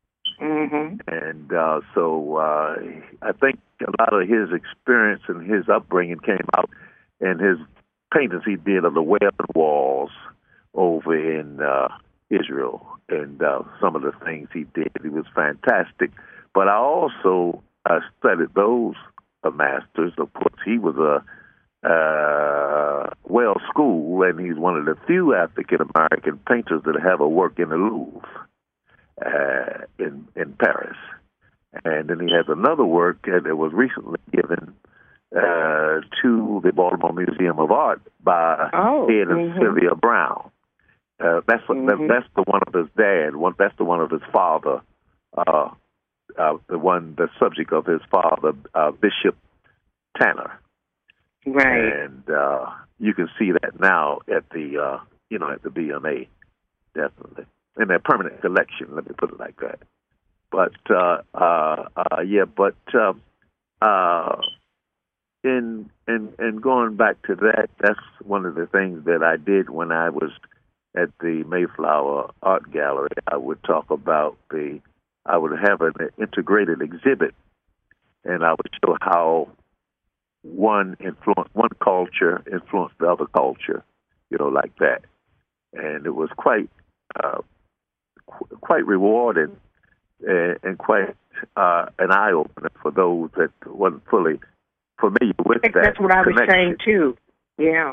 Mhm. and uh, so uh, I think a lot of his experience and his upbringing came out in his paintings he did of the Wailing Walls over in uh, Israel, and uh, some of the things he did. He was fantastic. But I also uh, studied those uh, masters. Of course, he was a uh, well schooled, and he's one of the few African American painters that have a work in the Louvre uh, in in Paris. And then he has another work uh, that was recently given uh, to the Baltimore Museum of Art by Oh. Ed and Mhm. Sylvia Brown. Uh, that's what, Mhm. that, that's the one of his dad. One that's the one of his father. Uh, uh, the one, the subject of his father, uh, Bishop Tanner. Right. And uh, you can see that now at the uh, you know at the B M A, definitely in their permanent collection. Let me put it like that. But uh, uh, uh, yeah, but uh, uh, in in in going back to that, that's one of the things that I did when I was at the Mayflower Art Gallery, I would talk about the, I would have an integrated exhibit, and I would show how one influence, one culture influenced the other culture, you know, like that. And it was quite, uh, qu- quite rewarding and, and quite uh, an eye opener for those that wasn't fully familiar with I think that. that's what I was connection. saying too. Yeah.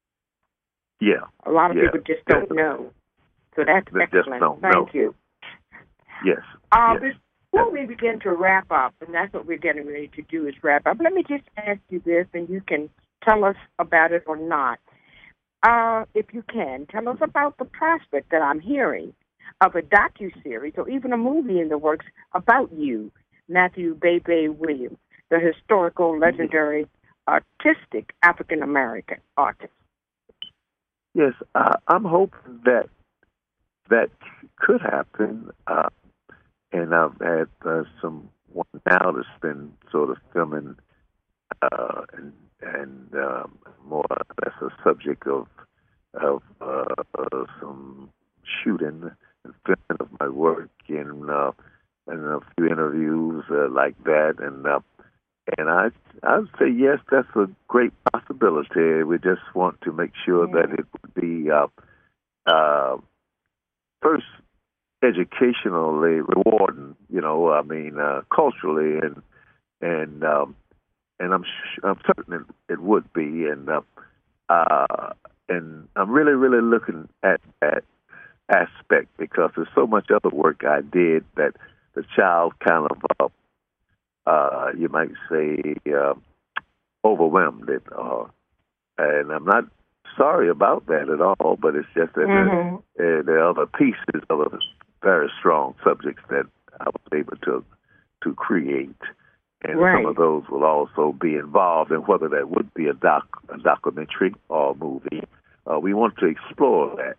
Yeah. A lot of yeah. people just don't know. So that's They just excellent. don't Thank know. you. Yes. Uh, yes. Before we begin to wrap up, and that's what we're getting ready to do is wrap up, let me just ask you this, and you can tell us about it or not. Uh, if you can, tell us about the prospect that I'm hearing of a docuseries or even a movie in the works about you, Matthew Bebe Williams, the historical, legendary, artistic African-American artist. Yes, uh, I'm hoping that that could happen. Uh, and I've had uh, some one now that's been sort of filming uh, and, and um, more or less a subject of of uh, uh, some shooting and filming of my work and uh, and a few interviews uh, like that. And uh, and I I would say yes, that's a great possibility. We just want to make sure Yeah. that it would be uh, uh, first educationally rewarding. You know, I mean, uh, culturally and and um, and I'm sh- I'm certain it, it would be. And uh, uh, and I'm really really looking at that aspect because there's so much other work I did that the child kind of uh, uh, you might say, uh, overwhelmed it. Uh, and I'm not sorry about that at all, but it's just that Mm-hmm. there, uh, there are other pieces of a very strong subjects that I was able to to create. And Right. some of those will also be involved in whether that would be a doc, a documentary or a movie. Uh, we want to explore that.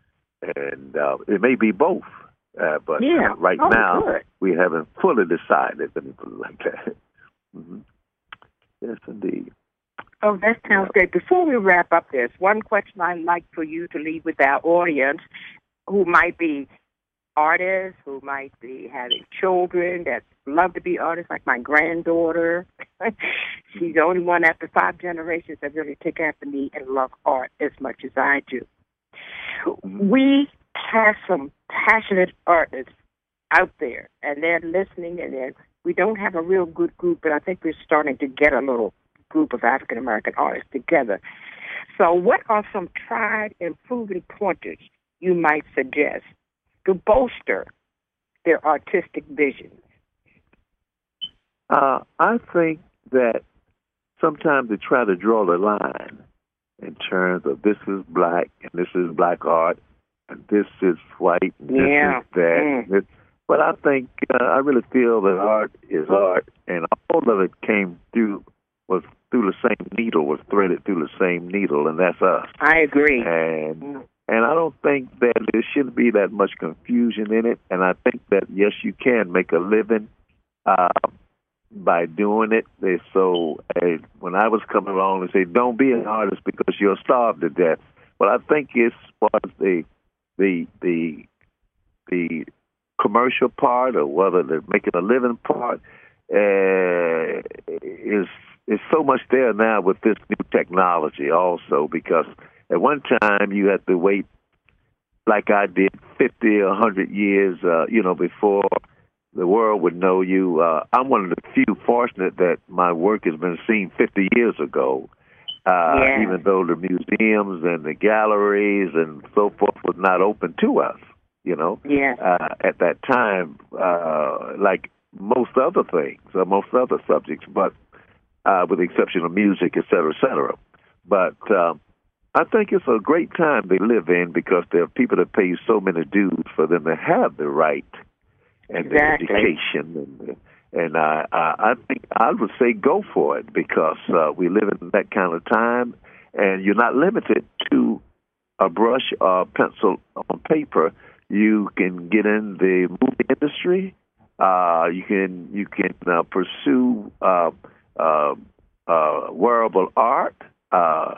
And uh, it may be both. Uh, but Yeah. uh, right Oh, now, good. we haven't fully decided, let me put it like that. Mm-hmm. Yes, indeed. Oh, that sounds great. Before we wrap up, there's one question I'd like for you to leave with our audience who might be artists, who might be having children that love to be artists, like my granddaughter. She's the only one after five generations that really take after me and love art as much as I do. Mm-hmm. We have some passionate artists out there, and they're listening, and they're, we don't have a real good group, but I think we're starting to get a little group of African-American artists together. So what are some tried and proven pointers you might suggest to bolster their artistic visions? Uh, I think that sometimes they try to draw the line in terms of this is black and this is black art and this is white and this Yeah. is that. Mm. This, but I think, uh, I really feel that art is art, and all of it came through, was through the same needle, was threaded through the same needle, and that's us. I agree. And Mm. and I don't think that there shouldn't be that much confusion in it. And I think that, yes, you can make a living uh, by doing it. They, so uh, when I was coming along, they say, don't be an artist because you'll starve to death. But I think it's was the the the the commercial part, or whether they're making a living part, uh, is is so much there now with this new technology also, because at one time you had to wait, like I did, fifty or one hundred years, uh, you know, before the world would know you. Uh, I'm one of the few fortunate that my work has been seen fifty years ago, uh, Yeah. even though the museums and the galleries and so forth was not open to us, you know. Yeah. Uh, at that time, uh, like most other things, or most other subjects, but uh, with the exception of music, et cetera, et cetera. But um, I think it's a great time they live in because there are people that pay so many dues for them to have the right and Exactly. the education. And, and I, I, I think I would say go for it because uh, we live in that kind of time, and you're not limited to a brush or a pencil on paper. You can get in the movie industry. Uh, you can you can uh, pursue uh, uh, uh, wearable art. Uh,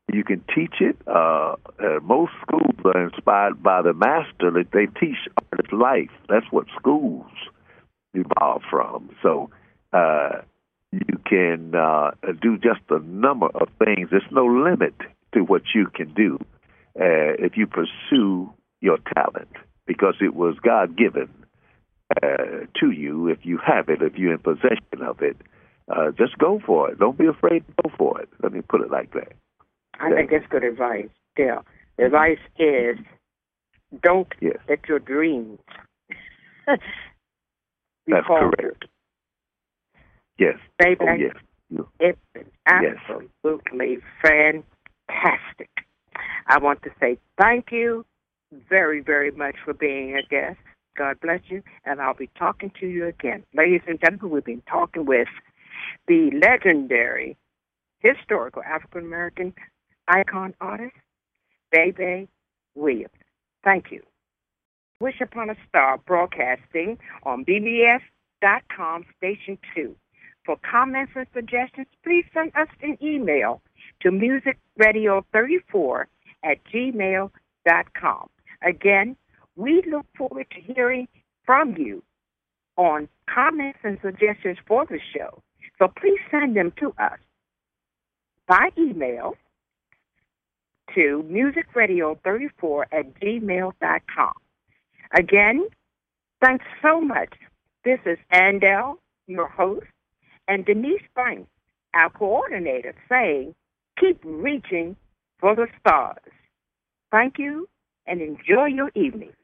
You can teach it. Uh, uh, most schools are inspired by the master that they teach artist life. That's what schools evolve from. So uh, you can uh, do just a number of things. There's no limit to what you can do uh, if you pursue your talent, because it was God-given uh, to you. If you have it, if you're in possession of it, uh, just go for it. Don't be afraid to go for it. Let me put it like that. I think that's good advice, Dale. The advice is don't Yes. let your dreams be That's faltered. correct. Yes. Baby, Oh, yes. You- it's been Yes. absolutely fantastic. I want to say thank you very, very much for being a guest. God bless you, and I'll be talking to you again. Ladies and gentlemen, we've been talking with the legendary historical African-American icon artist, Bebe Williams. Thank you. Wish Upon a Star broadcasting on B B S dot com Station two. For comments and suggestions, please send us an email to music radio thirty-four at gmail dot com. Again, we look forward to hearing from you on comments and suggestions for the show. So please send them to us by email to music radio thirty-four at gmail dot com. Again, thanks so much. This is Andel, your host, and Denise Banks, our coordinator, saying, keep reaching for the stars. Thank you, and enjoy your evening.